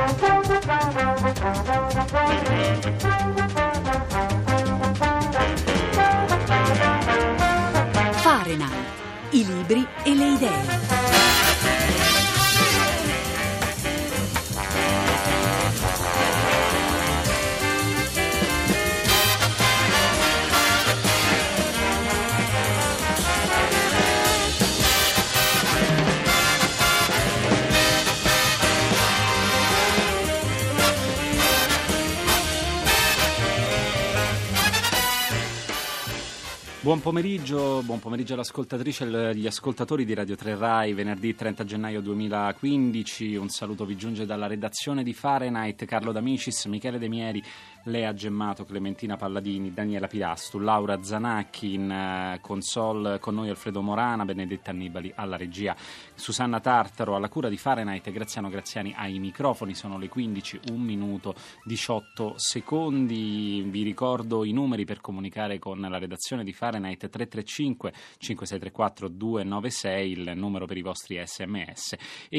Fahrenheit, i libri e le idee. Buon pomeriggio all'ascoltatrice e agli ascoltatori di Radio 3 Rai, venerdì 30 gennaio 2015. Un saluto vi giunge dalla redazione di Fahrenheit, Carlo D'Amicis, Michele De Mieri, Lea Gemmato, Clementina Palladini, Daniela Pirastu, Laura Zanacchi in console, con noi Alfredo Morana, Benedetta Annibali alla regia, Susanna Tartaro alla cura di Fahrenheit e Graziano Graziani ai microfoni. Sono le 15, 1 minuto 18 secondi. Vi ricordo i numeri per comunicare con la redazione di Fahrenheit: 335 5634 296, il numero per i vostri sms,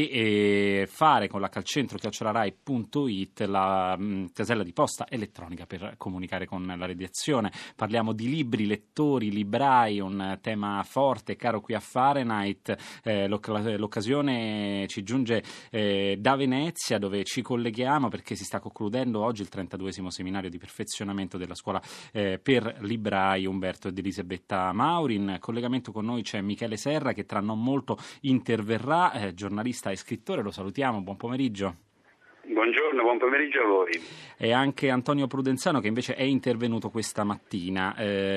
e fare con la calcentro@rai.it la casella di posta elettronica per comunicare con la redazione. Parliamo di libri, lettori, librai, un tema forte caro qui a Fahrenheit. L'occasione ci giunge da Venezia, dove ci colleghiamo perché si sta concludendo oggi il 32esimo seminario di perfezionamento della scuola per librai Umberto ed Elisabetta Mauri. In collegamento con noi c'è Michele Serra, che tra non molto interverrà, giornalista e scrittore. Lo salutiamo, buon pomeriggio. Buongiorno, buon pomeriggio a voi. E anche Antonio Prudenzano, che invece è intervenuto questa mattina.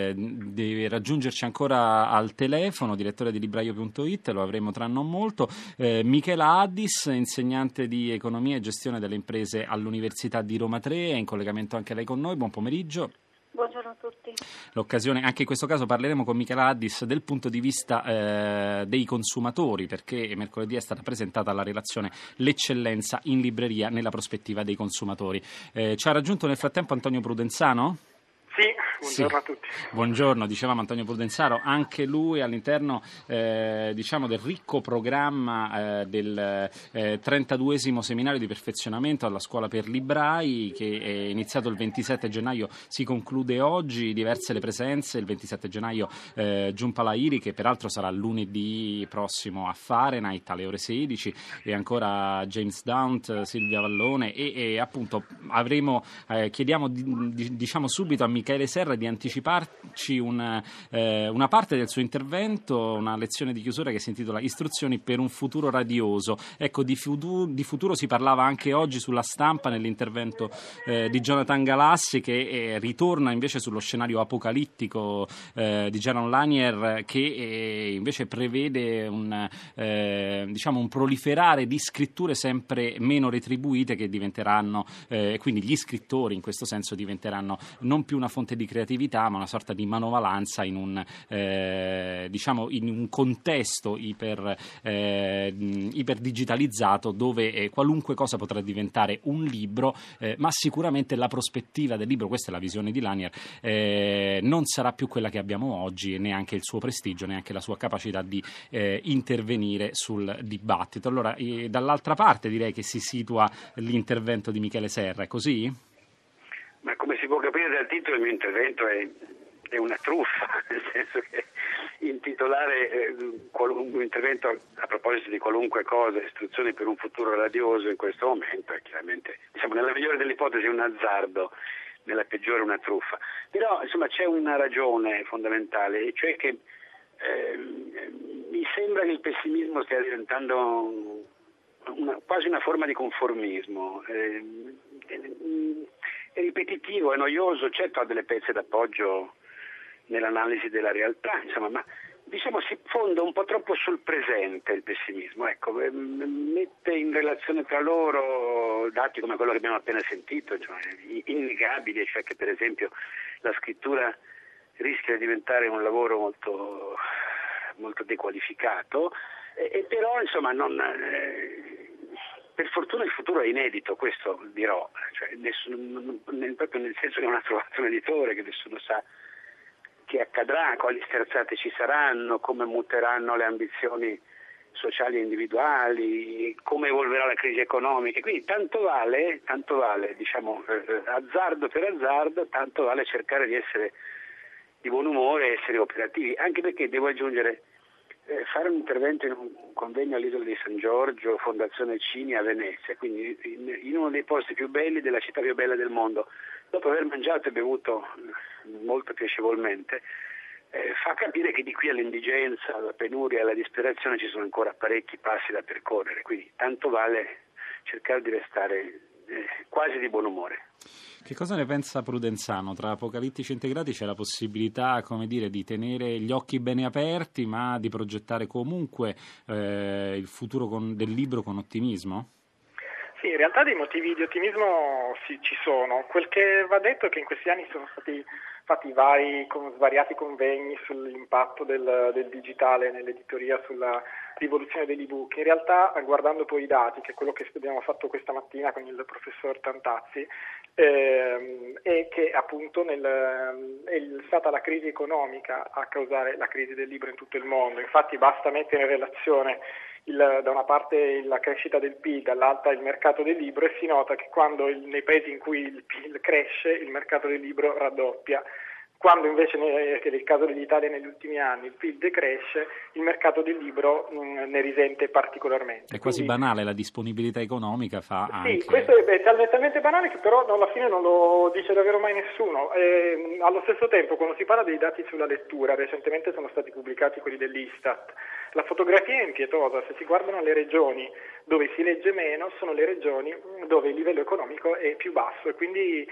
Deve raggiungerci ancora al telefono, direttore di libraio.it, lo avremo tra non molto. Michela Addis, insegnante di economia e gestione delle imprese all'Università di Roma 3, è in collegamento anche lei con noi. Buon pomeriggio. Buongiorno a tutti. L'occasione, anche in questo caso parleremo con Michela Addis del punto di vista dei consumatori, perché mercoledì è stata presentata la relazione L'eccellenza in libreria nella prospettiva dei consumatori. Ci ha raggiunto nel frattempo Antonio Prudenzano? Buongiorno a tutti. Buongiorno, dicevamo Antonio Prudenzano, anche lui all'interno del ricco programma del 32esimo seminario di perfezionamento alla scuola per librai, che è iniziato il 27 gennaio, si conclude oggi. Diverse le presenze: il 27 gennaio Giunpa Lahiri, che peraltro sarà lunedì prossimo a Fahrenheit alle ore 16, e ancora James Daunt, Silvia Vallone e appunto chiediamo diciamo subito a Michele Serra di anticiparci una parte del suo intervento, una lezione di chiusura che si intitola Istruzioni per un futuro radioso. Ecco, di futuro si parlava anche oggi sulla Stampa nell'intervento di Jonathan Galassi, che ritorna invece sullo scenario apocalittico di Jaron Lanier, che invece prevede un proliferare di scritture sempre meno retribuite, che diventeranno quindi gli scrittori in questo senso diventeranno non più una fonte di creatività, ma una sorta di manovalanza in un contesto iperdigitalizzato, dove qualunque cosa potrà diventare un libro, ma sicuramente la prospettiva del libro, questa è la visione di Lanier, non sarà più quella che abbiamo oggi, e neanche il suo prestigio, neanche la sua capacità di intervenire sul dibattito. Allora, dall'altra parte direi che si situa l'intervento di Michele Serra, è così? Ma come si può capire dal titolo, il mio intervento è una truffa, nel senso che intitolare un intervento a proposito di qualunque cosa, istruzioni per un futuro radioso, in questo momento è chiaramente, nella migliore delle ipotesi un azzardo, nella peggiore una truffa. Però insomma c'è una ragione fondamentale, e cioè che mi sembra che il pessimismo stia diventando quasi una forma di conformismo. È ripetitivo, è noioso, certo ha delle pezze d'appoggio nell'analisi della realtà, ma si fonda un po' troppo sul presente il pessimismo, mette in relazione tra loro dati come quello che abbiamo appena sentito, innegabili, cioè che per esempio la scrittura rischia di diventare un lavoro molto, molto dequalificato, e però per fortuna il futuro è inedito, questo dirò, proprio nel senso che non ha trovato un editore, che nessuno sa che accadrà, quali sterzate ci saranno, come muteranno le ambizioni sociali e individuali, come evolverà la crisi economica. Quindi tanto vale, diciamo, azzardo per azzardo, tanto vale cercare di essere di buon umore e essere operativi, anche perché devo aggiungere, fare un intervento in un convegno all'Isola di San Giorgio, Fondazione Cini a Venezia, quindi in uno dei posti più belli della città più bella del mondo, dopo aver mangiato e bevuto molto piacevolmente, fa capire che di qui all'indigenza, alla penuria, alla disperazione ci sono ancora parecchi passi da percorrere, quindi tanto vale cercare di restare quasi di buon umore. Che cosa ne pensa Prudenzano? Tra Apocalittici Integrati c'è la possibilità, come dire, di tenere gli occhi bene aperti, ma di progettare comunque il futuro del libro con ottimismo? Sì, in realtà dei motivi di ottimismo sì, ci sono. Quel che va detto è che in questi anni sono stati fatti svariati convegni sull'impatto del digitale nell'editoria, sulla rivoluzione dell'ebook. In realtà, guardando poi i dati, che è quello che abbiamo fatto questa mattina con il professor Tantazzi, è che appunto è stata la crisi economica a causare la crisi del libro in tutto il mondo. Infatti basta mettere in relazione da una parte la crescita del PIL, dall'altra il mercato del libro, e si nota che quando nei paesi in cui il PIL cresce il mercato del libro raddoppia. Quando invece, che è il caso dell'Italia negli ultimi anni, il PIL decresce, il mercato del libro ne risente particolarmente. È quasi banale, la disponibilità economica fa anche... Sì, questo è talmente banale che però alla fine non lo dice davvero mai nessuno. Allo stesso tempo, quando si parla dei dati sulla lettura, recentemente sono stati pubblicati quelli dell'Istat, la fotografia è impietosa. Se si guardano le regioni dove si legge meno, sono le regioni dove il livello economico è più basso, e quindi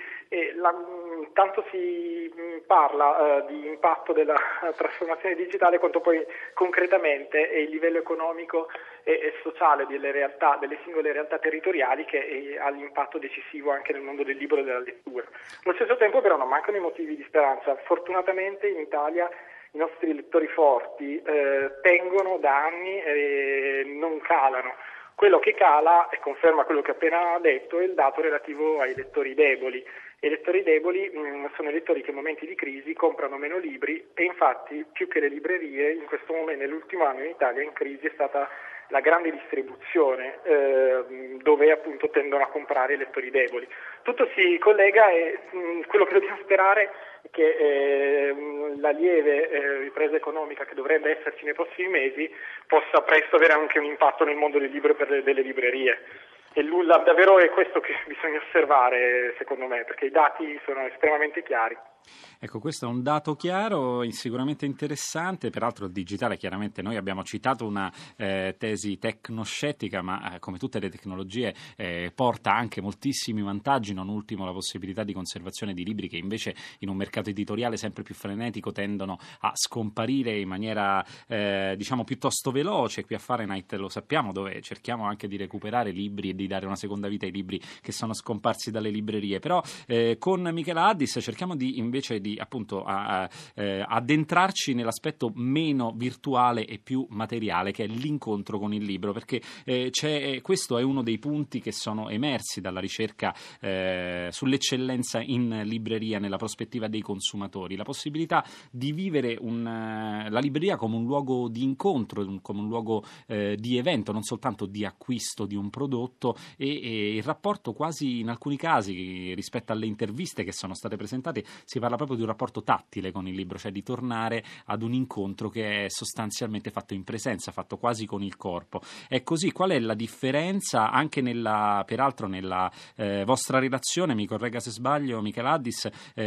tanto si parla di impatto della trasformazione digitale quanto poi concretamente è il livello economico e sociale delle singole realtà territoriali che ha l'impatto decisivo anche nel mondo del libro e della lettura. Allo stesso tempo però non mancano i motivi di speranza. Fortunatamente in Italia i nostri lettori forti tengono da anni e non calano. Quello che cala, e conferma quello che ho appena detto, è il dato relativo ai lettori deboli. I lettori deboli sono i lettori che in momenti di crisi comprano meno libri, e infatti più che le librerie in questo momento, nell'ultimo anno in Italia in crisi è stata la grande distribuzione, dove appunto tendono a comprare i lettori deboli. Tutto si collega, e quello che dobbiamo sperare è che la lieve ripresa economica che dovrebbe esserci nei prossimi mesi possa presto avere anche un impatto nel mondo del libro e delle librerie. E davvero è questo che bisogna osservare, secondo me, perché i dati sono estremamente chiari. Ecco, questo è un dato chiaro, sicuramente interessante. Peraltro il digitale, chiaramente noi abbiamo citato una tesi tecnoscettica, ma come tutte le tecnologie porta anche moltissimi vantaggi, non ultimo la possibilità di conservazione di libri che invece in un mercato editoriale sempre più frenetico tendono a scomparire in maniera diciamo piuttosto veloce. Qui a Fahrenheit lo sappiamo, dove cerchiamo anche di recuperare libri e di dare una seconda vita ai libri che sono scomparsi dalle librerie. Però con Michela Addis cerchiamo invece di appunto addentrarci nell'aspetto meno virtuale e più materiale, che è l'incontro con il libro, perché questo è uno dei punti che sono emersi dalla ricerca sull'eccellenza in libreria nella prospettiva dei consumatori, la possibilità di vivere la libreria come un luogo di incontro, come un luogo di evento, non soltanto di acquisto di un prodotto, e il rapporto quasi in alcuni casi rispetto alle interviste che sono state presentate si parla proprio di un rapporto tattile con il libro, cioè di tornare ad un incontro che è sostanzialmente fatto in presenza, fatto quasi con il corpo. È così. Qual è la differenza anche peraltro nella vostra relazione, mi corregga se sbaglio Michela Addis,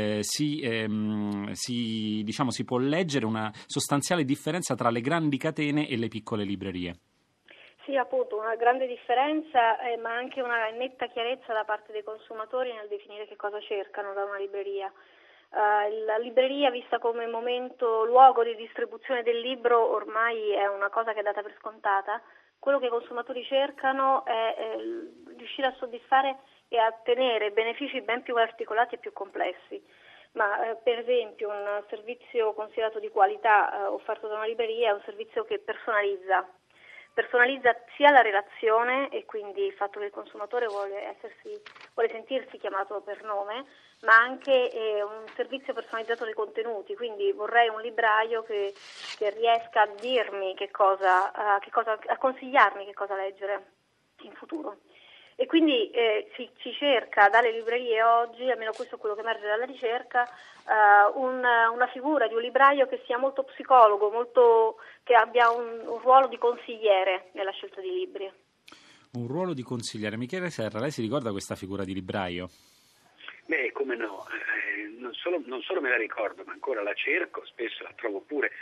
si può leggere una sostanziale differenza tra le grandi catene e le piccole librerie? Sì, appunto, una grande differenza, ma anche una netta chiarezza da parte dei consumatori nel definire che cosa cercano da una libreria. La libreria, vista come luogo di distribuzione del libro, ormai è una cosa che è data per scontata. Quello che i consumatori cercano è riuscire a soddisfare e a ottenere benefici ben più articolati e più complessi. Ma per esempio un servizio considerato di qualità offerto da una libreria è un servizio che personalizza sia la relazione, e quindi il fatto che il consumatore vuole sentirsi chiamato per nome, ma anche un servizio personalizzato dei contenuti, quindi vorrei un libraio che riesca a dirmi a consigliarmi che cosa leggere in futuro. E quindi si cerca dalle librerie oggi, almeno questo è quello che emerge dalla ricerca, una figura di un libraio che sia molto psicologo, che abbia un ruolo di consigliere nella scelta di libri. Un ruolo di consigliere. Michele Serra, lei si ricorda questa figura di libraio? Beh, come no, non solo me la ricordo, ma ancora la cerco, spesso la trovo pure.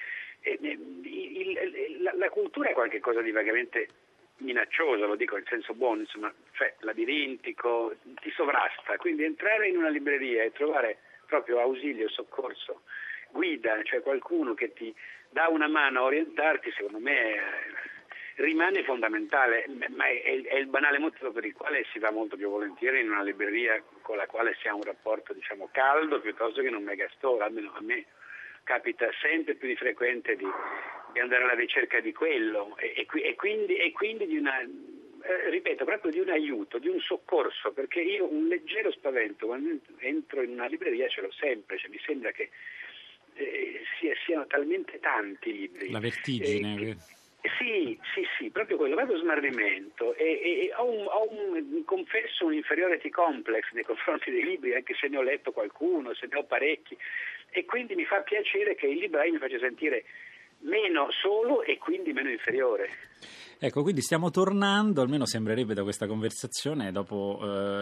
La cultura è qualcosa di vagamente minaccioso, lo dico in senso buono, insomma, cioè labirintico, ti sovrasta, quindi entrare in una libreria e trovare proprio ausilio, soccorso, guida, cioè qualcuno che ti dà una mano a orientarti, secondo me rimane fondamentale, ma è il banale motivo per il quale si va molto più volentieri in una libreria con la quale si ha un rapporto, diciamo, caldo, piuttosto che in un megastore. Almeno a me capita sempre più di frequente di andare alla ricerca di quello e quindi di una, ripeto, proprio di un aiuto, di un soccorso, perché io un leggero spavento quando entro in una libreria ce l'ho sempre, cioè mi sembra che siano talmente tanti libri. La vertigine. Sì, proprio quello, proprio smarrimento e confesso un inferiority complex nei confronti dei libri, anche se ne ho letto qualcuno, se ne ho parecchi, e quindi mi fa piacere che il libraio mi faccia sentire meno solo e quindi meno inferiore. Ecco, quindi stiamo tornando, almeno sembrerebbe da questa conversazione, dopo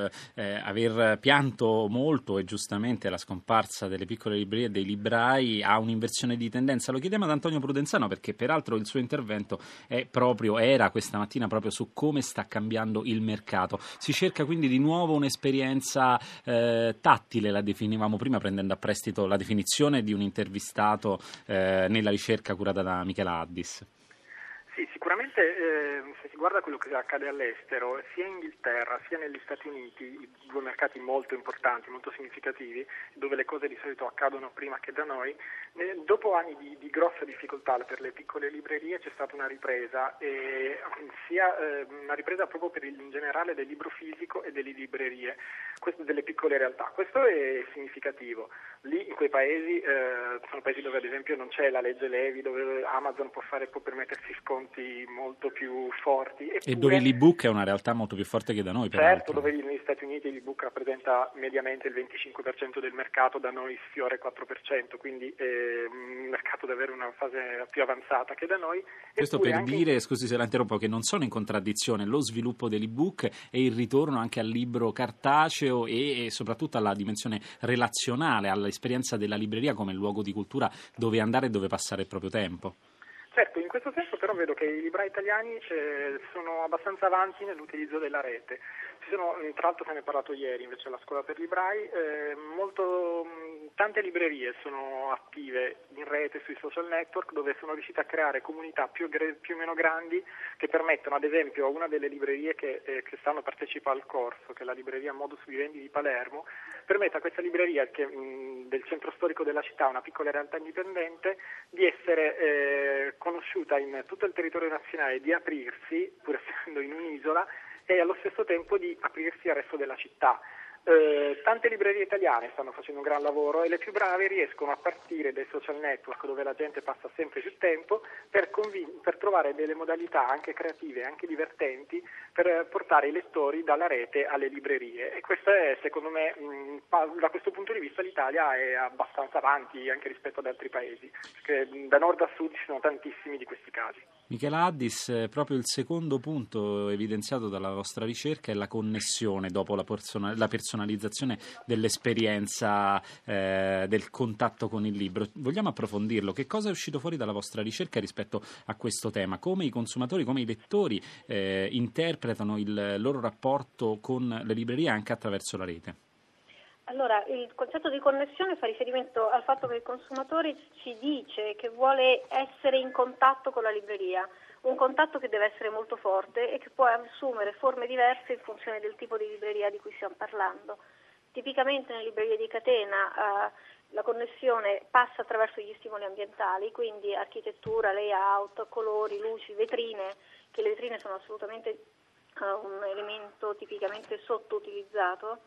aver pianto molto e giustamente la scomparsa delle piccole librerie e dei librai, a un'inversione di tendenza. Lo chiediamo ad Antonio Prudenzano perché peraltro il suo intervento era questa mattina proprio su come sta cambiando il mercato. Si cerca quindi di nuovo un'esperienza tattile, la definivamo prima prendendo a prestito la definizione di un intervistato nella ricerca curata da Michela Addis. Sì, sicuramente se si guarda quello che accade all'estero, sia in Inghilterra sia negli Stati Uniti, due mercati molto importanti, molto significativi, dove le cose di solito accadono prima che da noi, dopo anni di grossa difficoltà per le piccole librerie c'è stata una ripresa, una ripresa proprio in generale del libro fisico e delle librerie, delle piccole realtà. Questo è significativo. Lì in quei paesi, sono paesi dove ad esempio non c'è la legge Levi, dove Amazon può permettersi sconti molto più forti. E dove l'ebook è una realtà molto più forte che da noi, certo, peraltro. Dove negli Stati Uniti l'ebook rappresenta mediamente il 25% del mercato, da noi sfiora il 4%, quindi è un mercato davvero una fase più avanzata che da noi. Questo per dire, scusi se la interrompo, che non sono in contraddizione lo sviluppo dell'ebook e il ritorno anche al libro cartaceo e soprattutto alla dimensione relazionale, all'esperienza della libreria come luogo di cultura dove andare e dove passare il proprio tempo. Certo, in questo senso però vedo che i librai italiani sono abbastanza avanti nell'utilizzo della rete. Tra l'altro se ne è parlato ieri invece alla scuola per librai, tante librerie sono attive in rete sui social network dove sono riuscite a creare comunità più o meno grandi che permettono, ad esempio, a una delle librerie che quest'anno partecipa al corso, che è la libreria Modus Vivendi di Palermo, permette a questa libreria del centro storico della città, una piccola realtà indipendente, di essere conosciuta in tutto il territorio nazionale, di aprirsi, pur essendo in un'isola, e allo stesso tempo di aprirsi al resto della città. Tante librerie italiane stanno facendo un gran lavoro e le più brave riescono a partire dai social network dove la gente passa sempre più tempo per trovare delle modalità anche creative, anche divertenti per portare i lettori dalla rete alle librerie, e questo è, secondo me, da questo punto di vista l'Italia è abbastanza avanti anche rispetto ad altri paesi, perché da nord a sud ci sono tantissimi di questi casi. Michela Addis, proprio il secondo punto evidenziato dalla vostra ricerca è la connessione dopo la personalizzazione dell'esperienza del contatto con il libro. Vogliamo approfondirlo? Che cosa è uscito fuori dalla vostra ricerca rispetto a questo tema? Come i consumatori, come i lettori interpretano il loro rapporto con le librerie anche attraverso la rete? Allora, il concetto di connessione fa riferimento al fatto che il consumatore ci dice che vuole essere in contatto con la libreria, un contatto che deve essere molto forte e che può assumere forme diverse in funzione del tipo di libreria di cui stiamo parlando. Tipicamente nelle librerie di catena la connessione passa attraverso gli stimoli ambientali, quindi architettura, layout, colori, luci, vetrine, che le vetrine sono assolutamente un elemento tipicamente sottoutilizzato.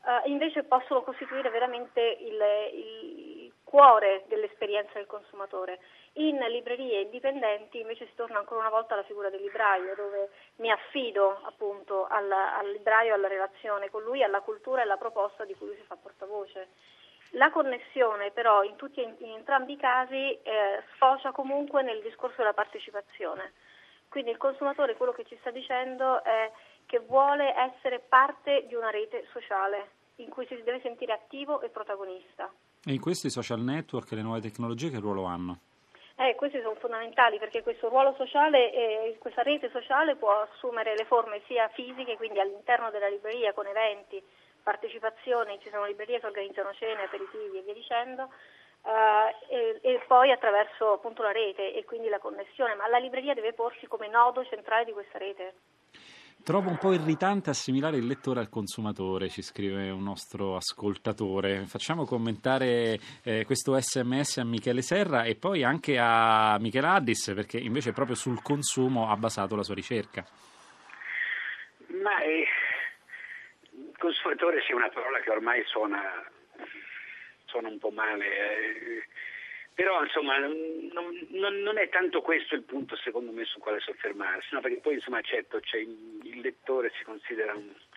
invece possono costituire veramente il cuore dell'esperienza del consumatore. In librerie indipendenti invece si torna ancora una volta alla figura del libraio, dove mi affido appunto al libraio, alla relazione con lui, alla cultura e alla proposta di cui lui si fa portavoce. La connessione però in entrambi i casi sfocia comunque nel discorso della partecipazione. Quindi il consumatore quello che ci sta dicendo è che vuole essere parte di una rete sociale in cui si deve sentire attivo e protagonista. E in questi social network e le nuove tecnologie che ruolo hanno? Questi sono fondamentali perché questo ruolo sociale, questa rete sociale può assumere le forme sia fisiche, quindi all'interno della libreria con eventi, partecipazioni, ci sono librerie che organizzano cene, aperitivi e via dicendo, e poi attraverso appunto la rete e quindi la connessione, ma la libreria deve porsi come nodo centrale di questa rete. Trovo un po' irritante assimilare il lettore al consumatore, ci scrive un nostro ascoltatore. Facciamo commentare questo SMS a Michele Serra e poi anche a Michela Addis, perché invece proprio sul consumo ha basato la sua ricerca. Ma consumatore sia una parola che ormai suona un po' male, però insomma non è tanto questo il punto secondo me su quale soffermarsi, no? Perché poi insomma certo il lettore si considera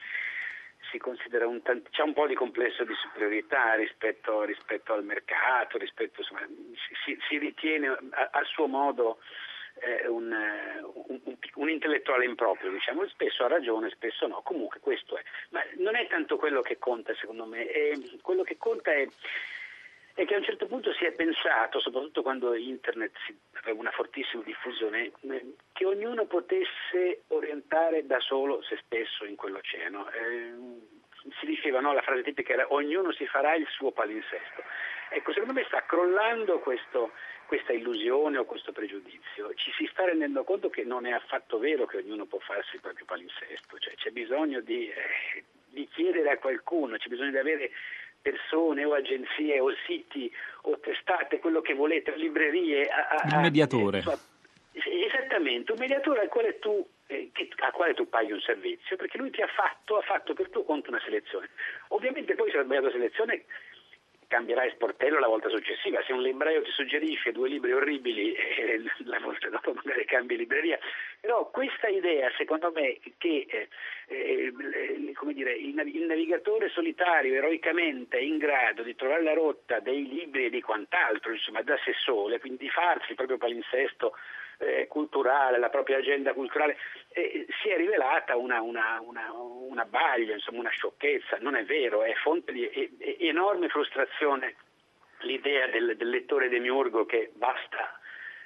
c'è un po' di complesso di superiorità rispetto al mercato, insomma, si ritiene a suo modo un intellettuale improprio, diciamo, spesso ha ragione, spesso no, comunque questo è. Ma non è tanto quello che conta secondo me, quello che conta è che a un certo punto si è pensato, soprattutto quando internet aveva una fortissima diffusione, che ognuno potesse orientare da solo se stesso in quell'oceano. Si diceva, no, la frase tipica era ognuno si farà il suo palinsesto. Ecco, secondo me sta crollando questa illusione o questo pregiudizio. Ci si sta rendendo conto che non è affatto vero che ognuno può farsi il proprio palinsesto, cioè c'è bisogno di chiedere a qualcuno, c'è bisogno di avere persone o agenzie o siti o testate, quello che volete, librerie. Il mediatore. Esattamente, un mediatore al quale tu paghi un servizio, perché lui ha fatto per tuo conto una selezione. Ovviamente poi se la sbagliata selezione cambierai sportello la volta successiva. Se un libraio ti suggerisce 2 libri orribili, la volta dopo magari cambi libreria. Però questa idea, secondo me, che il navigatore solitario eroicamente è in grado di trovare la rotta dei libri e di quant'altro, insomma, da sé solo, quindi di farsi il proprio palinsesto culturale, la propria agenda culturale, si è rivelata una baglia, insomma una sciocchezza. Non è vero, è fonte di enorme frustrazione l'idea del lettore demiurgo che basta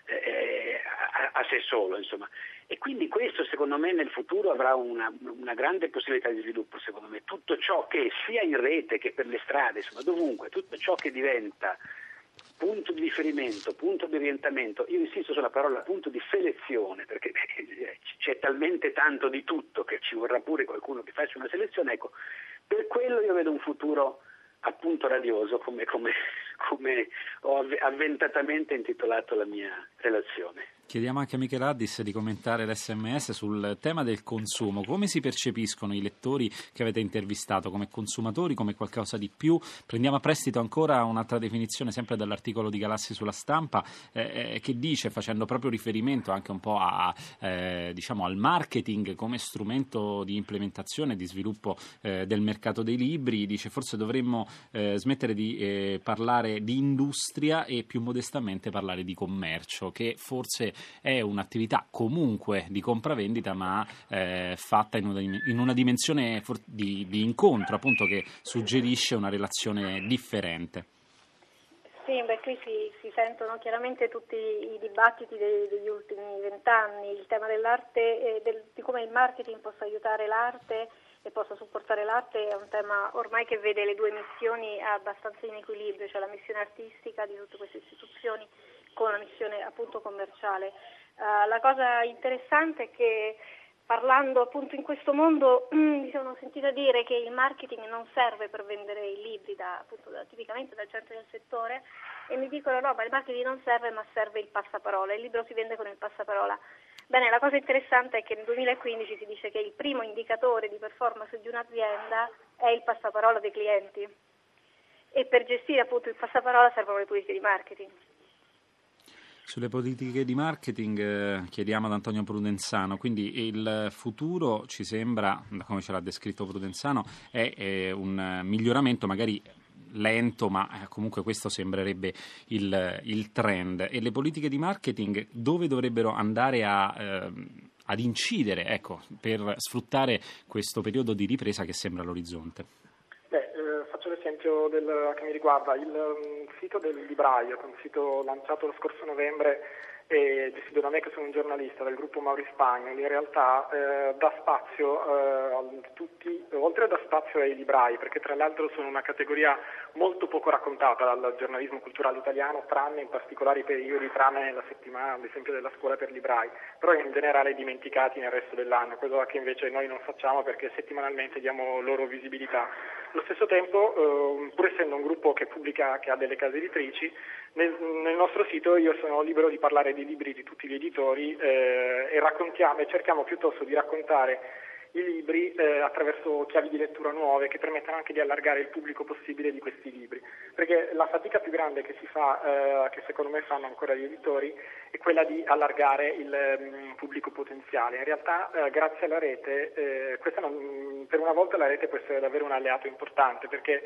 a sé solo, insomma. E quindi questo secondo me nel futuro avrà una grande possibilità di sviluppo, secondo me. Tutto ciò che sia in rete che per le strade, insomma dovunque, tutto ciò che diventa punto di riferimento, punto di orientamento, io insisto sulla parola punto di selezione, perché c'è talmente tanto di tutto che ci vorrà pure qualcuno che faccia una selezione. Ecco, per quello io vedo un futuro appunto radioso, come ho avventatamente intitolato la mia relazione. Chiediamo anche a Michela Addis di commentare l'SMS sul tema del consumo. Come si percepiscono i lettori che avete intervistato? Come consumatori, come qualcosa di più? Prendiamo a prestito ancora un'altra definizione sempre dall'articolo di Galassi sulla Stampa che dice, facendo proprio riferimento anche un po' al marketing come strumento di implementazione e di sviluppo del mercato dei libri, dice forse dovremmo smettere di parlare di industria e più modestamente parlare di commercio, che forse è un'attività comunque di compravendita ma fatta in una dimensione di incontro, appunto, che suggerisce una relazione differente. Sì, qui si sentono chiaramente tutti i dibattiti degli ultimi 20 anni, il tema dell'arte, di come il marketing possa aiutare l'arte e possa supportare l'arte è un tema ormai che vede le 2 missioni abbastanza in equilibrio, cioè la missione artistica di tutte queste istituzioni con la missione appunto commerciale. La cosa interessante è che parlando appunto in questo mondo mi sono sentita dire che il marketing non serve per vendere i libri tipicamente da gente del settore, e mi dicono no, ma il marketing non serve, ma serve il passaparola, il libro si vende con il passaparola. Bene, la cosa interessante è che nel 2015 si dice che il primo indicatore di performance di un'azienda è il passaparola dei clienti e per gestire appunto il passaparola servono le politiche di marketing. Sulle politiche di marketing chiediamo ad Antonio Prudenzano, quindi il futuro ci sembra, da come ce l'ha descritto Prudenzano, è un miglioramento magari lento, ma comunque questo sembrerebbe il trend. E le politiche di marketing dove dovrebbero andare ad incidere, ecco, per sfruttare questo periodo di ripresa che sembra all'orizzonte? Faccio l'esempio che mi riguarda il sito del libraio, che è un sito lanciato lo scorso novembre e gestito da me, che sono un giornalista del gruppo Mauri Spagnol. In realtà dà spazio a tutti, oltre a dà spazio ai librai, perché tra l'altro sono una categoria molto poco raccontata dal giornalismo culturale italiano, tranne in particolari periodi, tranne la settimana ad esempio della scuola per librai, però in generale dimenticati nel resto dell'anno, cosa che invece noi non facciamo perché settimanalmente diamo loro visibilità. Allo stesso tempo, pur essendo un gruppo che pubblica, che ha delle case editrici, nel nostro sito io sono libero di parlare di libri di tutti gli editori e cerchiamo piuttosto di raccontare i libri attraverso chiavi di lettura nuove che permettano anche di allargare il pubblico possibile di questi libri, perché la fatica più grande che si fa, che secondo me fanno ancora gli editori, è quella di allargare il pubblico potenziale. In realtà grazie alla rete, per una volta la rete può essere davvero un alleato importante, perché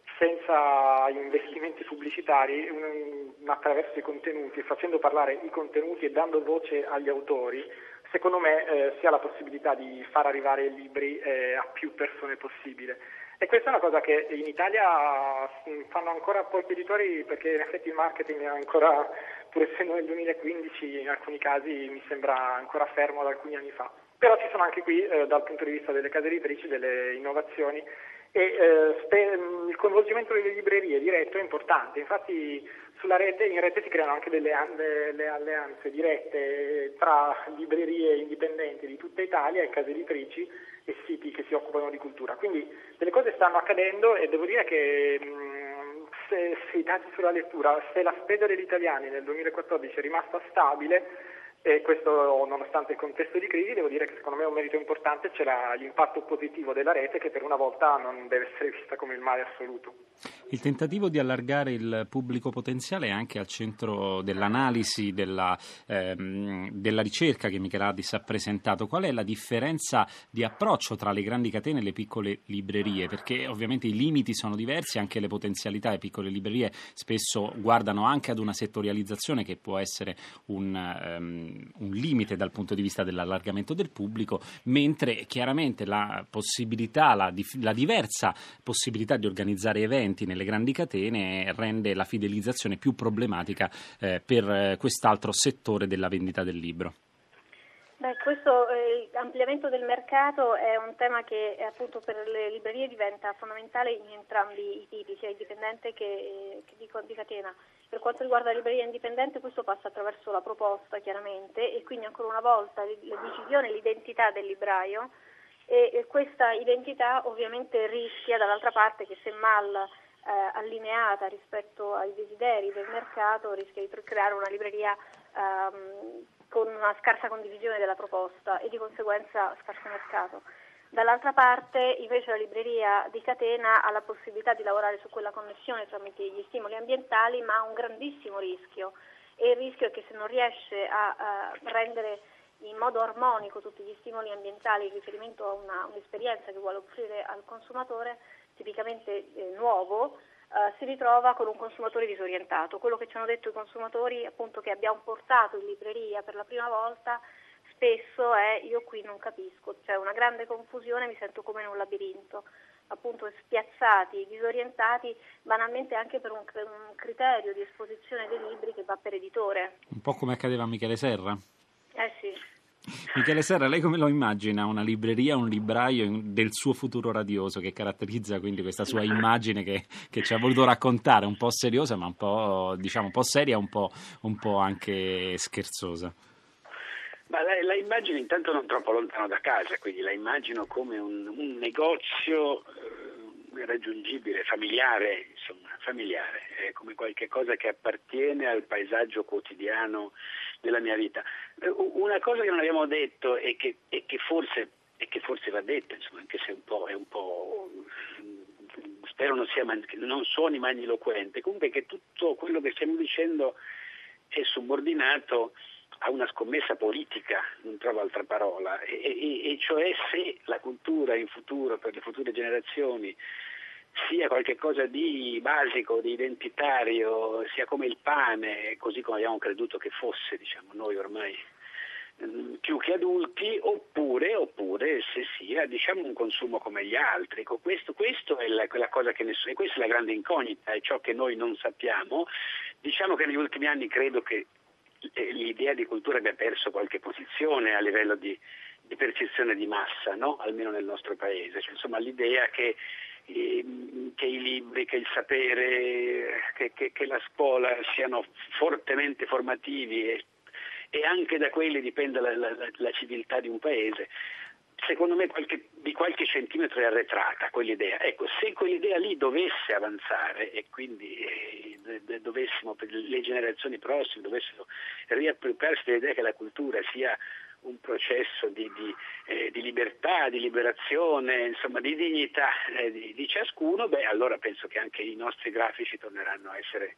senza investimenti pubblicitari, attraverso i contenuti, facendo parlare i contenuti e dando voce agli autori, secondo me si ha la possibilità di far arrivare i libri a più persone possibile. E questa è una cosa che in Italia fanno ancora pochi editori, perché in effetti il marketing è ancora, pur essendo nel 2015, in alcuni casi mi sembra ancora fermo da alcuni anni fa. Però ci sono anche qui, dal punto di vista delle case editrici, delle innovazioni e il coinvolgimento delle librerie diretto è importante. Infatti in rete si creano anche delle alleanze dirette tra librerie indipendenti di tutta Italia e case editrici e siti che si occupano di cultura. Quindi delle cose stanno accadendo e devo dire che se i dati sulla lettura, se la spesa degli italiani nel 2014 è rimasta stabile, e questo nonostante il contesto di crisi, devo dire che secondo me è un merito importante, c'è l'impatto positivo della rete che per una volta non deve essere vista come il male assoluto. Il tentativo di allargare il pubblico potenziale è anche al centro dell'analisi della ricerca che Micheladis ha presentato. Qual è la differenza di approccio tra le grandi catene e le piccole librerie? Perché ovviamente i limiti sono diversi, anche le potenzialità. Le piccole librerie spesso guardano anche ad una settorializzazione che può essere un limite dal punto di vista dell'allargamento del pubblico, mentre chiaramente la possibilità, la diversa possibilità di organizzare eventi nelle grandi catene rende la fidelizzazione più problematica per quest'altro settore della vendita del libro. Questo ampliamento del mercato è un tema che appunto per le librerie diventa fondamentale in entrambi i tipi, sia indipendente che di catena. Per quanto riguarda la libreria indipendente, questo passa attraverso la proposta chiaramente e quindi ancora una volta la decisione, l'identità del libraio, e questa identità ovviamente rischia dall'altra parte che se mal allineata rispetto ai desideri del mercato rischia di creare una libreria con una scarsa condivisione della proposta e di conseguenza scarso mercato. Dall'altra parte invece la libreria di catena ha la possibilità di lavorare su quella connessione tramite gli stimoli ambientali, ma ha un grandissimo rischio, e il rischio è che se non riesce a rendere in modo armonico tutti gli stimoli ambientali in riferimento a un'esperienza che vuole offrire al consumatore, tipicamente nuovo, si ritrova con un consumatore disorientato. Quello che ci hanno detto i consumatori, appunto, che abbiamo portato in libreria per la prima volta, spesso è: io qui non capisco, c'è una grande confusione, mi sento come in un labirinto, appunto spiazzati, disorientati, banalmente anche per un criterio di esposizione dei libri che va per editore. Un po' come accadeva a Michele Serra? Sì. Michele Serra, lei come lo immagina una libreria, un libraio del suo futuro radioso, che caratterizza quindi questa sua immagine che ci ha voluto raccontare, un po' seriosa ma un po', diciamo, un po' seria, un po' anche scherzosa? Ma la immagino intanto non troppo lontano da casa, quindi la immagino come un negozio irraggiungibile, familiare, come qualche cosa che appartiene al paesaggio quotidiano della mia vita. Una cosa che non abbiamo detto e che forse va detta, insomma, anche se è un po' spero non suoni magniloquente, comunque che tutto quello che stiamo dicendo è subordinato a una scommessa politica, non trovo altra parola, e cioè se la cultura in futuro, per le future generazioni, sia qualche cosa di basico, di identitario, sia come il pane, così come abbiamo creduto che fosse, diciamo, noi ormai più che adulti, oppure se sia, diciamo, un consumo come gli altri. Questo è quella cosa che e questa è la grande incognita, è ciò che noi non sappiamo. Diciamo che negli ultimi anni credo che l'idea di cultura abbia perso qualche posizione a livello di percezione di massa, no? Almeno nel nostro paese, cioè, insomma, l'idea che i libri, che il sapere, che la scuola siano fortemente formativi e anche da quelli dipende la civiltà di un paese. Secondo me di qualche centimetro è arretrata quell'idea. Ecco, se quell'idea lì dovesse avanzare e quindi dovessimo, per le generazioni prossime, dovessero riappropriarsi dell'idea che la cultura sia un processo di libertà, di liberazione, insomma di dignità di ciascuno, allora penso che anche i nostri grafici torneranno a essere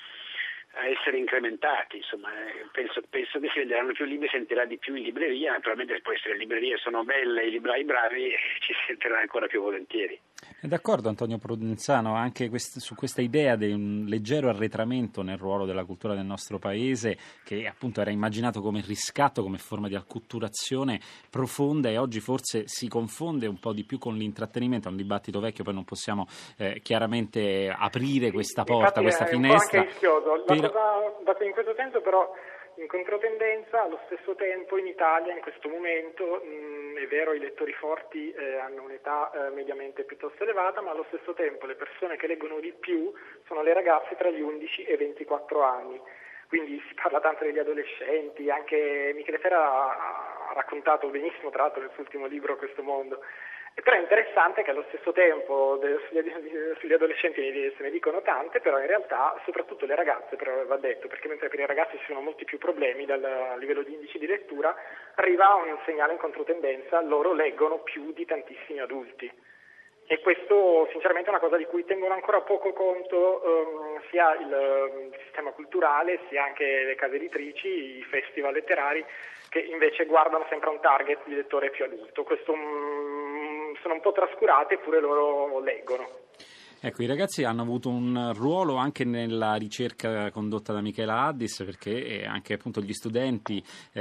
incrementati, insomma, penso che si venderanno più libri, si sentirà di più in libreria, naturalmente poi se le librerie sono belle e i librai bravi ci si sentirà ancora più volentieri. È d'accordo Antonio Provenzano anche su questa idea di un leggero arretramento nel ruolo della cultura del nostro paese, che appunto era immaginato come riscatto, come forma di acculturazione profonda, e oggi forse si confonde un po' di più con l'intrattenimento. È un dibattito vecchio, poi non possiamo chiaramente aprire questa porta, questa finestra. È un po' anche rischioso. In questo senso però in controtendenza, allo stesso tempo in Italia in questo momento è vero, i lettori forti hanno un'età mediamente piuttosto elevata, ma allo stesso tempo le persone che leggono di più sono le ragazze tra gli 11 e i 24 anni. Quindi si parla tanto degli adolescenti, anche Michele Ferra ha raccontato benissimo, tra l'altro, nel suo ultimo libro, questo mondo. E però è interessante che allo stesso tempo sugli adolescenti se ne dicono tante, però in realtà soprattutto le ragazze, però va detto, perché mentre per i ragazzi ci sono molti più problemi a livello di indici di lettura, arriva un segnale in controtendenza: loro leggono più di tantissimi adulti. E questo sinceramente è una cosa di cui tengono ancora poco conto sia il sistema culturale, sia anche le case editrici, i festival letterari, che invece guardano sempre a un target di lettore più adulto. Questo sono un po' trascurate, eppure loro leggono. Ecco, i ragazzi hanno avuto un ruolo anche nella ricerca condotta da Michela Addis, perché anche appunto gli studenti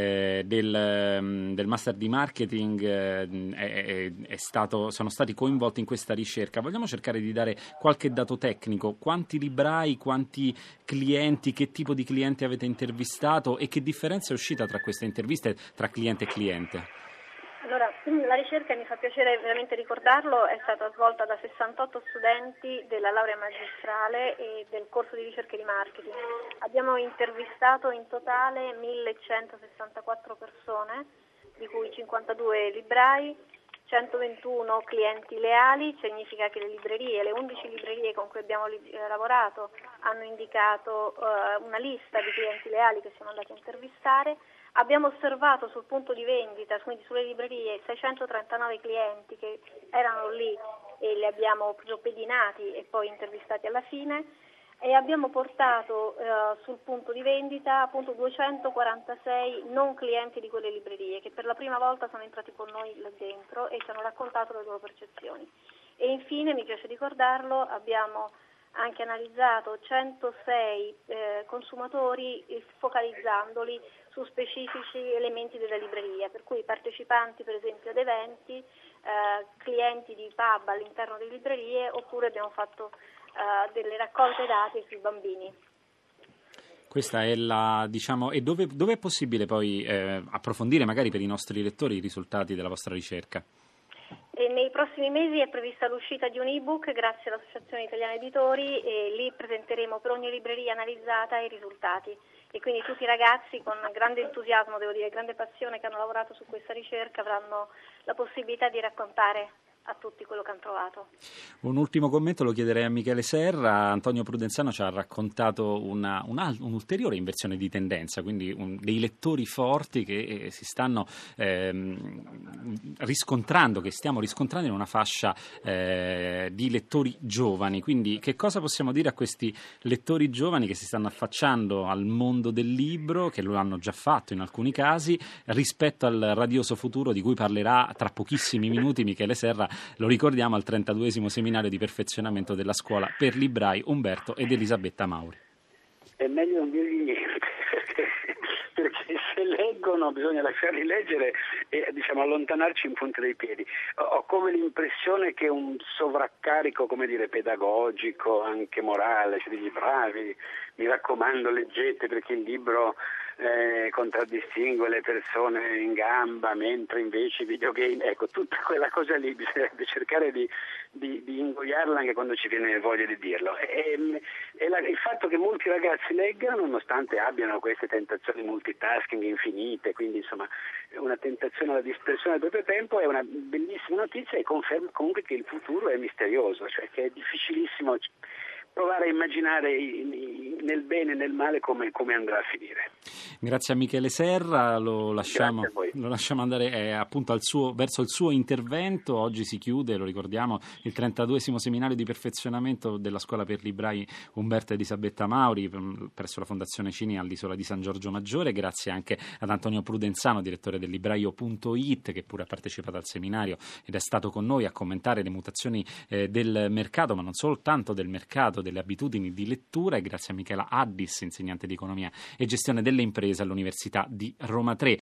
del Master di Marketing sono stati coinvolti in questa ricerca. Vogliamo cercare di dare qualche dato tecnico: quanti librai, quanti clienti, che tipo di clienti avete intervistato e che differenza è uscita tra queste interviste tra cliente e cliente? Allora, la ricerca, mi fa piacere veramente ricordarlo, è stata svolta da 68 studenti della laurea magistrale e del corso di ricerca di marketing. Abbiamo intervistato in totale 1164 persone, di cui 52 librai, 121 clienti leali. Significa che le 11 librerie con cui abbiamo lavorato hanno indicato una lista di clienti leali che siamo andati a intervistare. Abbiamo osservato sul punto di vendita, quindi sulle librerie, 639 clienti che erano lì e li abbiamo proprio pedinati e poi intervistati alla fine, e abbiamo portato sul punto di vendita appunto 246 non clienti di quelle librerie che per la prima volta sono entrati con noi là dentro e ci hanno raccontato le loro percezioni. E infine, mi piace ricordarlo, abbiamo anche analizzato 106 consumatori, focalizzandoli su specifici elementi della libreria, per cui partecipanti per esempio ad eventi, clienti di pub all'interno delle librerie, oppure abbiamo fatto delle raccolte dati sui bambini. Questa è e dove è possibile poi approfondire magari per i nostri lettori i risultati della vostra ricerca? E nei prossimi mesi è prevista l'uscita di un ebook grazie all'Associazione Italiana Editori, e lì presenteremo per ogni libreria analizzata i risultati, e quindi tutti i ragazzi con grande entusiasmo, devo dire, grande passione, che hanno lavorato su questa ricerca avranno la possibilità di raccontare a tutti quello che hanno trovato. Un ultimo commento lo chiederei a Michele Serra. Antonio Prudenzano ci ha raccontato un'ulteriore inversione di tendenza, quindi dei lettori forti che si stanno riscontrando, che stiamo riscontrando in una fascia di lettori giovani. Quindi che cosa possiamo dire a questi lettori giovani che si stanno affacciando al mondo del libro, che lo hanno già fatto in alcuni casi, rispetto al radioso futuro di cui parlerà tra pochissimi minuti Michele Serra? Lo ricordiamo al 32esimo seminario di perfezionamento della scuola per librai Umberto ed Elisabetta Mauri. È meglio non dirgli niente, perché se leggono bisogna lasciarli leggere e allontanarci in punta dei piedi. Ho come l'impressione che un sovraccarico, pedagogico, anche morale, cioè digli bravi, mi raccomando leggete perché il libro contraddistingue le persone in gamba, mentre invece i videogame, tutta quella cosa lì bisognerebbe cercare di ingoiarla anche quando ci viene voglia di dirlo. Il fatto che molti ragazzi leggano, nonostante abbiano queste tentazioni multitasking infinite, quindi una tentazione alla dispersione del proprio tempo, è una bellissima notizia e conferma comunque che il futuro è misterioso, cioè che è difficilissimo provare a immaginare nel bene e nel male come andrà a finire. Grazie a Michele Serra, lo lasciamo andare appunto verso il suo intervento. Oggi si chiude, lo ricordiamo, il 32esimo seminario di perfezionamento della scuola per librai Umberto e Elisabetta Mauri presso la Fondazione Cini all'isola di San Giorgio Maggiore. Grazie anche ad Antonio Prudenzano, direttore del libraio.it, che pure ha partecipato al seminario ed è stato con noi a commentare le mutazioni del mercato, ma non soltanto del mercato, delle abitudini di lettura, e grazie a Michela Addis, insegnante di economia e gestione delle imprese all'Università di Roma 3.